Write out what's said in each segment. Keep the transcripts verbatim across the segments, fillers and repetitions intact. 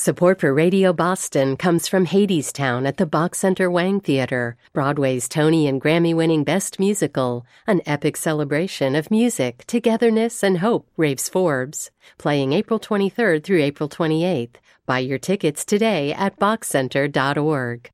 Support for Radio Boston comes from Hadestown at the Bach Center Wang Theater, Broadway's Tony and Grammy-winning Best Musical, an epic celebration of music, togetherness, and hope, raves Forbes. Playing April twenty-third through April twenty-eighth. Buy your tickets today at bach center dot org.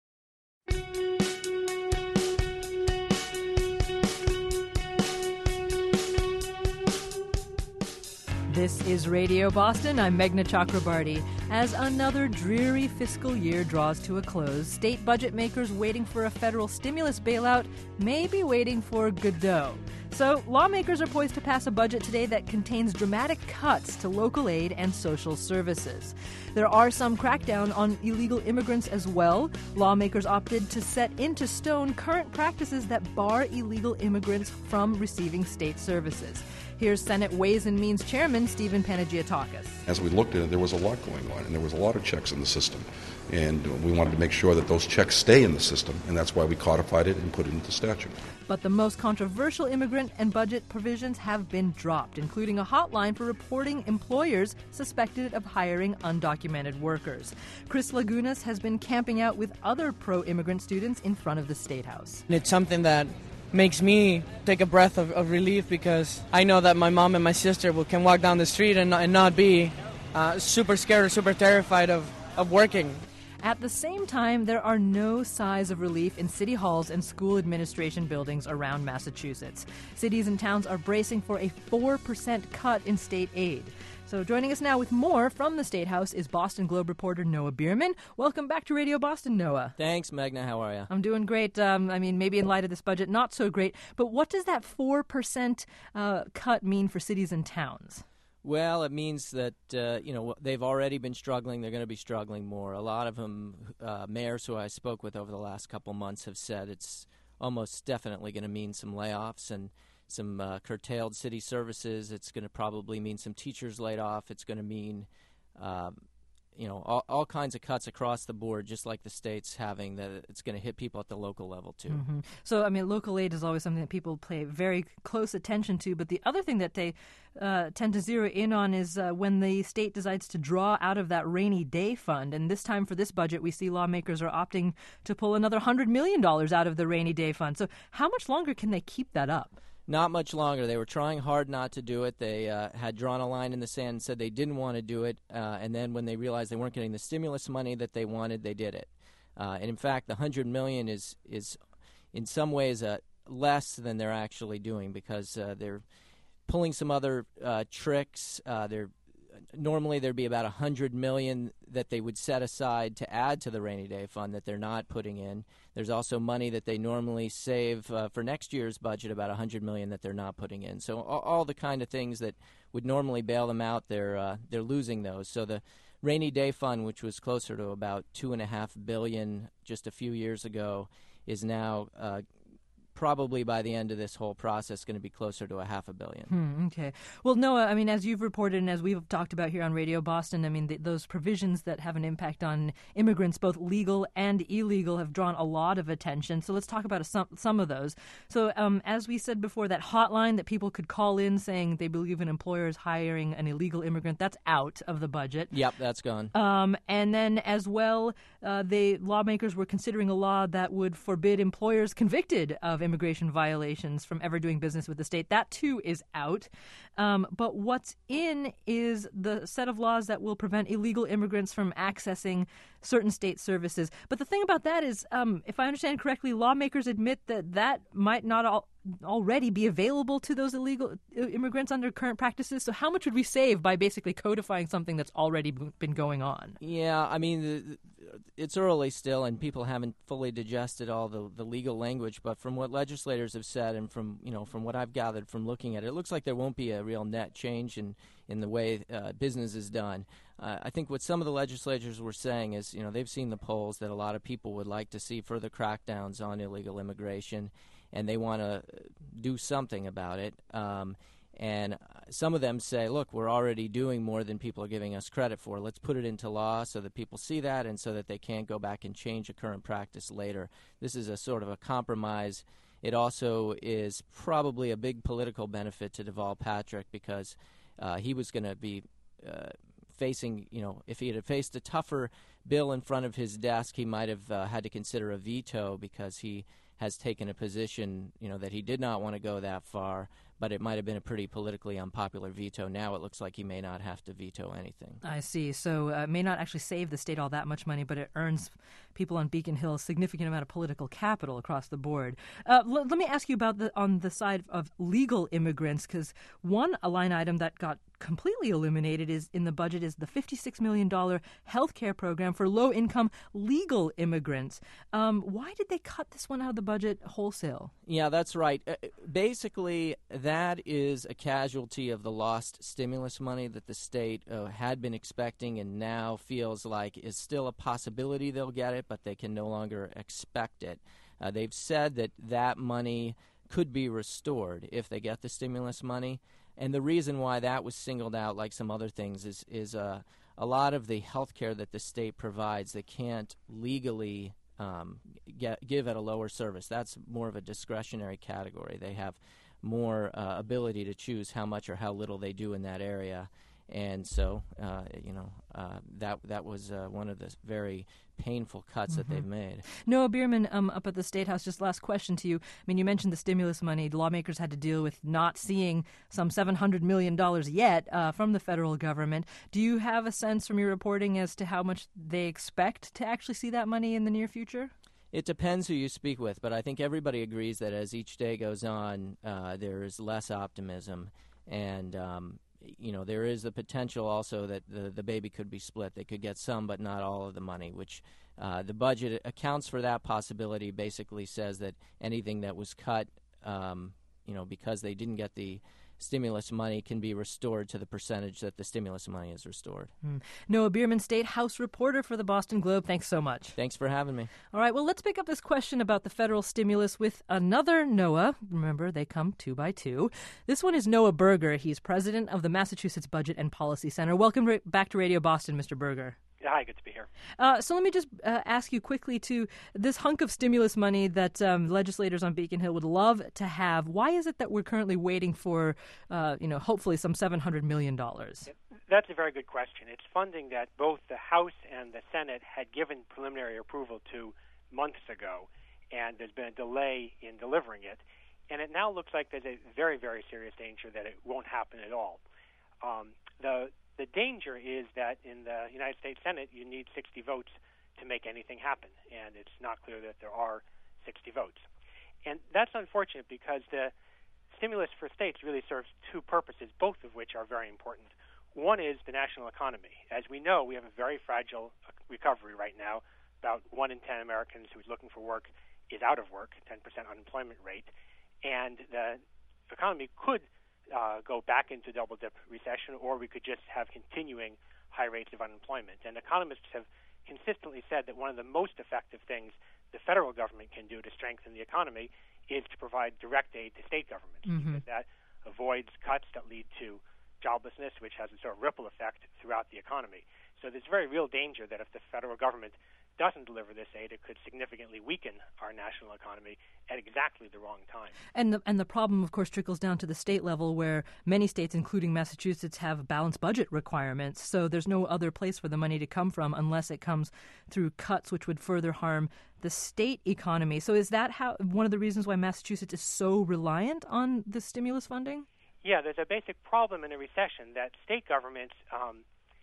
This is Radio Boston. I'm Meghna Chakrabarty. As another dreary fiscal year draws to a close, state budget makers waiting for a federal stimulus bailout may be waiting for Godot. So lawmakers are poised to pass a budget today that contains dramatic cuts to local aid and social services. There are some crackdown on illegal immigrants as well. Lawmakers opted to set into stone current practices that bar illegal immigrants from receiving state services. Here's Senate Ways and Means Chairman Stephen Panagiotakis. As we looked at it, there was a lot going on, and there was a lot of checks in the system. And we wanted to make sure that those checks stay in the system, and that's why we codified it and put it into statute. But the most controversial immigrant and budget provisions have been dropped, including a hotline for reporting employers suspected of hiring undocumented workers. Chris Lagunas has been camping out with other pro-immigrant students in front of the State House. It's something that makes me take a breath of, of relief, because I know that my mom and my sister will, can walk down the street and, and not be uh, super scared or super terrified of, of working. At the same time, there are no signs of relief in city halls and school administration buildings around Massachusetts. Cities and towns are bracing for a four percent cut in state aid. So joining us now with more from the State House is Boston Globe reporter Noah Bierman. Welcome back to Radio Boston, Noah. Thanks, Meghna. How are you? I'm doing great. Um, I mean, maybe in light of this budget, not so great. But what does that four percent uh, cut mean for cities and towns? Well, it means that, uh, you know, they've already been struggling. They're going to be struggling more. A lot of them, uh, mayors who I spoke with over the last couple months have said it's almost definitely going to mean some layoffs and some uh, curtailed city services. It's going to probably mean some teachers laid off. It's going to mean, um, you know, all, all kinds of cuts across the board, just like the state's having, that it's going to hit people at the local level, too. Mm-hmm. So, I mean, local aid is always something that people pay very close attention to. But the other thing that they uh, tend to zero in on is uh, when the state decides to draw out of that rainy day fund. And this time for this budget, we see lawmakers are opting to pull another one hundred million dollars out of the rainy day fund. So how much longer can they keep that up? Not much longer. They were trying hard not to do it. They uh, had drawn a line in the sand and said they didn't want to do it. Uh, and then when they realized they weren't getting the stimulus money that they wanted, they did it. Uh, and in fact, the one hundred million dollars is, is in some ways uh, less than they're actually doing, because uh, they're pulling some other uh, tricks. Uh, they're Normally, there'd be about one hundred million dollars that they would set aside to add to the rainy day fund that they're not putting in. There's also money that they normally save uh, for next year's budget, about one hundred million dollars that they're not putting in. So all, all the kind of things that would normally bail them out, they're uh, they're losing those. So the rainy day fund, which was closer to about two and a half billion dollars just a few years ago, is now uh, probably by the end of this whole process going to be closer to a half a billion. Hmm, okay. Well, Noah, I mean, as you've reported and as we've talked about here on Radio Boston, I mean, th- those provisions that have an impact on immigrants, both legal and illegal, have drawn a lot of attention. So let's talk about a, some, some of those. So um, as we said before, that hotline that people could call in saying they believe an employer is hiring an illegal immigrant, that's out of the budget. Yep, that's gone. Um, and then as well, uh, the lawmakers were considering a law that would forbid employers convicted of immigration violations from ever doing business with the state. That, too, is out. Um, but what's in is the set of laws that will prevent illegal immigrants from accessing certain state services. But the thing about that is, um, if I understand correctly, lawmakers admit that that might not all already be available to those illegal immigrants under current practices. So how much would we save by basically codifying something that's already been going on? Yeah, I mean, the, it's early still, and people haven't fully digested all the, the legal language. But from what legislators have said, and from you know from what I've gathered from looking at it, it looks like there won't be a real net change in in the way uh, business is done. Uh, I think what some of the legislators were saying is, you know, they've seen the polls that a lot of people would like to see further crackdowns on illegal immigration, and they want to do something about it. Um, and some of them say, look, we're already doing more than people are giving us credit for. Let's put it into law so that people see that and so that they can't go back and change a current practice later. This is a sort of a compromise. It also is probably a big political benefit to Deval Patrick, because uh, he was going to be uh, facing, you know, if he had faced a tougher bill in front of his desk, he might have uh, had to consider a veto because he has taken a position, you know, that he did not want to go that far, but it might have been a pretty politically unpopular veto. Now it looks like he may not have to veto anything. I see. So uh, it may not actually save the state all that much money, but it earns people on Beacon Hill a significant amount of political capital across the board. Uh, l- let me ask you about the on the side of legal immigrants, because one a line item that got completely eliminated is in the budget is the fifty-six million dollars health care program for low-income legal immigrants. Um, why did they cut this one out of the budget wholesale? Yeah, that's right. Uh, basically, that is a casualty of the lost stimulus money that the state uh, had been expecting and now feels like is still a possibility they'll get it, but they can no longer expect it. Uh, they've said that that money could be restored if they get the stimulus money. And the reason why that was singled out, like some other things, is is uh, a lot of the health care that the state provides they can't legally um, get, give at a lower service. That's more of a discretionary category. They have more uh, ability to choose how much or how little they do in that area. And so, uh, you know, uh, that that was uh, one of the very painful cuts mm-hmm. that they've made. Noah Bierman, um, up at the State House, just last question to you. I mean, you mentioned the stimulus money. The lawmakers had to deal with not seeing some seven hundred million dollars yet uh, from the federal government. Do you have a sense from your reporting as to how much they expect to actually see that money in the near future? It depends who you speak with, but I think everybody agrees that as each day goes on, uh, there is less optimism. And um you know, there is the potential also that the, the baby could be split. They could get some, but not all of the money, which uh, the budget accounts for that possibility, basically says that anything that was cut, um, you know, because they didn't get the stimulus money can be restored to the percentage that the stimulus money is restored. Mm. Noah Bierman, State House reporter for the Boston Globe. Thanks so much. Thanks for having me. All right, well, let's pick up this question about the federal stimulus with another Noah. Remember, they come two by two. This one is Noah Berger. He's president of the Massachusetts Budget and Policy Center. Welcome ra- back to Radio Boston, Mister Berger. Hi, good to be here. Uh, so let me just uh, ask you quickly to this hunk of stimulus money that um, legislators on Beacon Hill would love to have. Why is it that we're currently waiting for, uh, you know, hopefully some seven hundred million dollars? That's a very good question. It's funding that both the House and the Senate had given preliminary approval to months ago, and there's been a delay in delivering it. And it now looks like there's a very, very serious danger that it won't happen at all. Um, the The danger is that in the United States Senate, you need sixty votes to make anything happen, and it's not clear that there are sixty votes. And that's unfortunate because the stimulus for states really serves two purposes, both of which are very important. One is the national economy. As we know, we have a very fragile recovery right now. About one in ten Americans who's looking for work is out of work, ten percent unemployment rate, and the economy could Uh, go back into double-dip recession, or we could just have continuing high rates of unemployment. And economists have consistently said that one of the most effective things the federal government can do to strengthen the economy is to provide direct aid to state governments, mm-hmm. because that avoids cuts that lead to joblessness, which has a sort of ripple effect throughout the economy. So there's very real danger that if the federal government doesn't deliver this aid, it could significantly weaken our national economy at exactly the wrong time. And the, and the problem, of course, trickles down to the state level where many states, including Massachusetts, have balanced budget requirements. So there's no other place for the money to come from unless it comes through cuts, which would further harm the state economy. So is that how one of the reasons why Massachusetts is so reliant on the stimulus funding? Yeah, there's a basic problem in a recession that state governments um,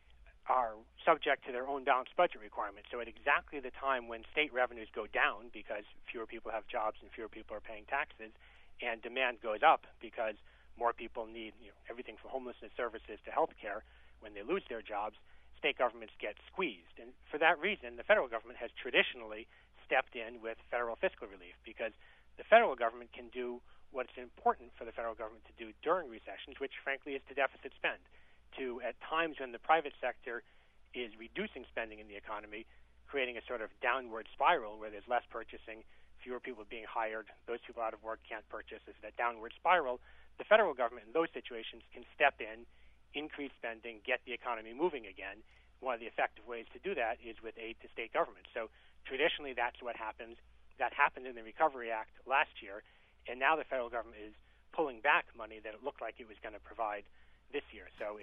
are subject to their own balanced budget requirements. So at exactly the time when state revenues go down because fewer people have jobs and fewer people are paying taxes, and demand goes up because more people need, you know, everything from homelessness services to health care, when they lose their jobs, state governments get squeezed. And for that reason, the federal government has traditionally stepped in with federal fiscal relief, because the federal government can do what's important for the federal government to do during recessions, which frankly is to deficit spend. To, at times when the private sector is reducing spending in the economy, creating a sort of downward spiral where there's less purchasing, fewer people being hired, those people out of work can't purchase. There's that downward spiral. The federal government in those situations can step in, increase spending, get the economy moving again. One of the effective ways to do that is with aid to state governments. So traditionally that's what happens. That happened in the Recovery Act last year, and now the federal government is pulling back money that it looked like it was going to provide this year. So it's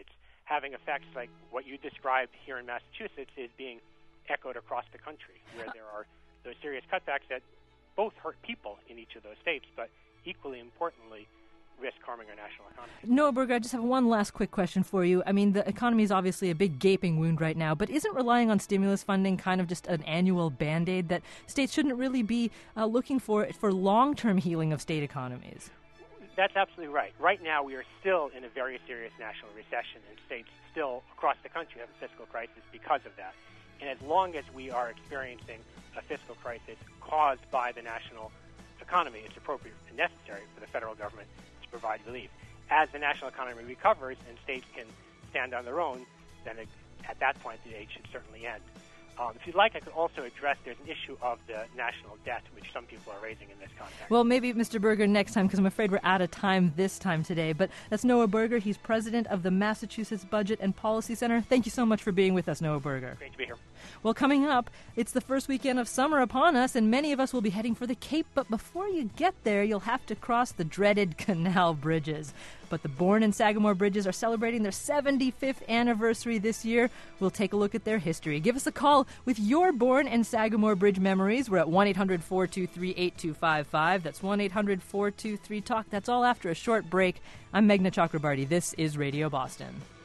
having effects like what you described here in Massachusetts is being echoed across the country, where there are those serious cutbacks that both hurt people in each of those states, but equally importantly, risk harming our national economy. Noah Berger, I just have one last quick question for you. I mean, the economy is obviously a big gaping wound right now, but isn't relying on stimulus funding kind of just an annual Band-Aid that states shouldn't really be uh, looking for for long-term healing of state economies? That's absolutely right. Right now, we are still in a very serious national recession, and states still across the country have a fiscal crisis because of that. And as long as we are experiencing a fiscal crisis caused by the national economy, it's appropriate and necessary for the federal government to provide relief. As the national economy recovers and states can stand on their own, then it, at that point the aid should certainly end. Um, if you'd like, I could also address there's an issue of the national debt, which some people are raising in this context. Well, maybe, Mister Berger, next time, because I'm afraid we're out of time this time today. But that's Noah Berger. He's president of the Massachusetts Budget and Policy Center. Thank you so much for being with us, Noah Berger. Great to be here. Well, coming up, it's the first weekend of summer upon us, and many of us will be heading for the Cape. But before you get there, you'll have to cross the dreaded canal bridges. But the Bourne and Sagamore Bridges are celebrating their seventy-fifth anniversary this year. We'll take a look at their history. Give us a call with your Bourne and Sagamore Bridge memories. We're at one eight hundred four two three eight two five five. That's one eight hundred four two three talk. That's all after a short break. I'm Meghna Chakrabarty. This is Radio Boston.